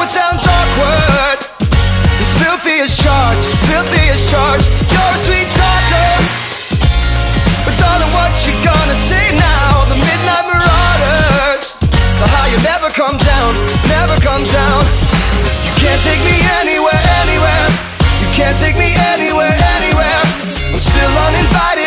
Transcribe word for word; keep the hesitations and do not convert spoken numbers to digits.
it sounds awkward and filthy as charged, filthy as charged. You're a sweet talker, but darling, what you gonna say now? The midnight marauders, the high you never come down, never come down. You can't take me anywhere, anywhere. You can't take me anywhere, anywhere. I'm still uninvited.